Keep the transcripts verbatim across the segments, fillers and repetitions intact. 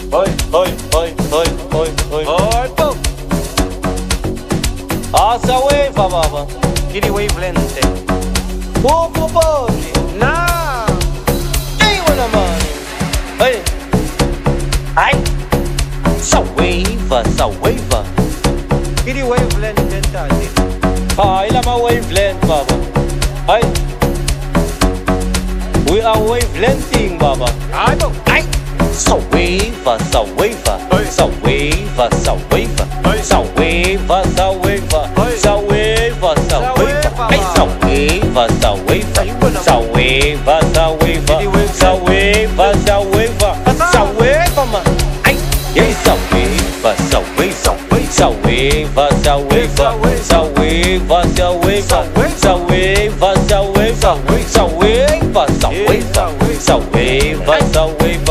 Oi, oi, oi, oi, oi, oi. Oi, po. Asa wave, baba. Kiri wavelength. Popo boni. Na. Hey, wana mani. Hey. Ai. Sa wave, sa wave. Kiri wavelength entati. Ah, ila ma wavelength, baba. Hey. We are wavelengthing, baba. Ai, po. Ai. Sa wave, sa wave. Sa wave, sa wave. Sa wave, sa wave. Sa wave, sa wave. Ai, sa wave, sa wave. Sa wave, sa wave. Sa wave, sa wave. Sa wave, ma. Ai, yeah, sa wave, sa wave. Sa wave, sa wave. Sa wave, sa wave. Sa wave, sa wave. Sa wave, sa wave. Sa wave, sa wave. Sa wave, sa wave. Sa wave, sa wave.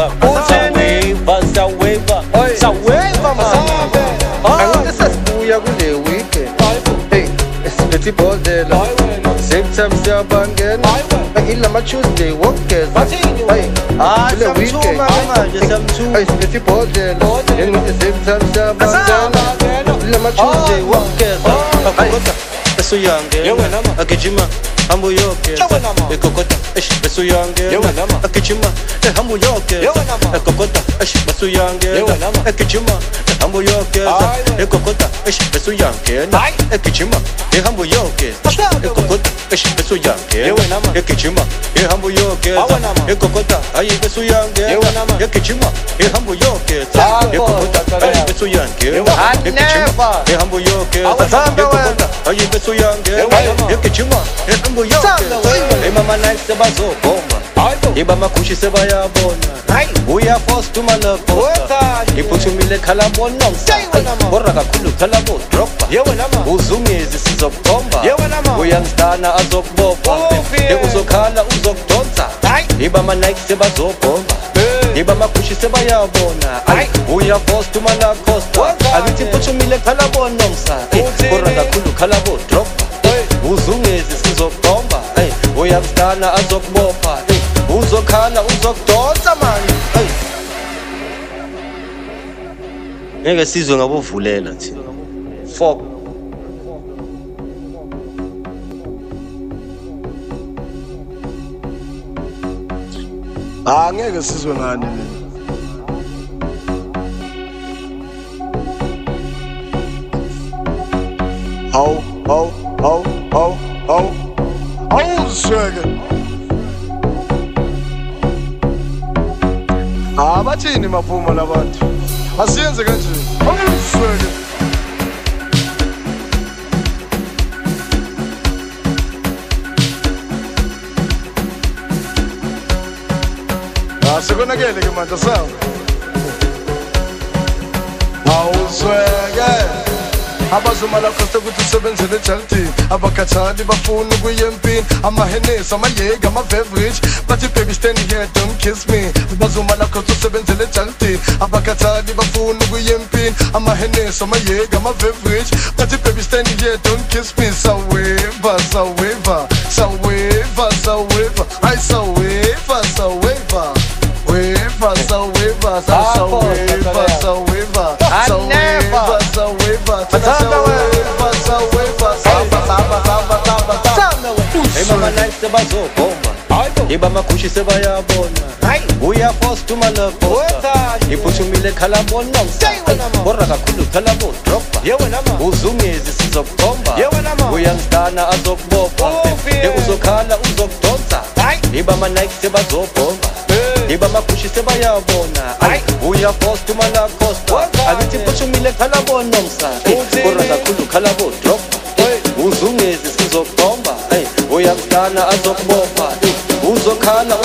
Sa wave, sa wave, masabe. Angeke sasibuya kule weekend. Hey, esiphethe ibhodlela. Same time siyabangena. Ila Tuesday wokugeza. Hey, kule weekend. Hey, esiphethe ibhodlela. Yengithi same time siyabangena. Ila Tuesday wokugeza. Akukota besuyangena. Agijima hambo yoke. Ekokota esh besuyangena. Agijima hambo yoke. Ekokota esh besuyangena. Agijima hambo yoke. Ekokota esh besuyangena. Agijima hambo yoke. Ekokota esh besuyangena. Agijima hambo yoke. Ekokota ayi besuyangena. Agijima hambo yoke. Ekokota ayi besuyangena. Agijima hambo yoke. Ekokota ayi besuyangena. Agijima hambo yoke. Hey mama nice sebazobomba. Iba makushi sebayabona. Uya force to my love poster. Iphuthumile khala bonomsa. Borra kakhulu khala bo dropper. Uzungezi sizokukhomba. Uyangistana azokubopha. Ekuzokhala uzokudonsa. Iba ma Nike sebazobomba. Iba makushi sebayabona. Uya force to my love poster. Akithi iphuthumile khala bonomsa. Borra kakhulu khala bo dropper. Uzungezi sizokukhomba. Uyangistana azokubopha. Uzokhala uzokudonsa manje. Ngeke sizwe ngabovulela thina. Fuck. Ah ngeke sizwe ngani mina. Aw, aw, aw, aw, aw. Aw swege. Ah bathini maphumo labantu. Asiyenze kanje. Awusweke. Ah sekonakele ke manje sawa. Awusweke. Abazumala koste ukuthi usebenzele ejaltini. Abakhathali bafuna ukuya empini. Amahenesi, amayega, ama-beverage. Bathi baby stand here, don't kiss me. Abazumala koste usebenzele ejaltini. Abakhathali bafuna ukuya empini. Amahenesi, amayega, ama-beverage. Bathi baby stand here, don't kiss me. Saweva, saweva, saweva, saweva. Ay saweva, saweva. Weva, saweva, saweva, saweva. Saweva, saweva. Hey mama nice sebazobomba. Iba makushi sebayabona. Uya force to my love poster. Iphuthumile khala bonomsa. Borra kakhulu khala bo dropper. Uzungezi sizokukhomba. Uyangistana azokubopha. Ekuzokhala uzokudonsa. Iba ma Nike sebazobomba. Iba makushi sebayabona. Uya force to my love poster. Akithi iphuthumile khala bonomsa. Borra kakhulu khala bo dropper. Uzungezi sizokukhomba. Uyangistana azokubopha. Uzokhala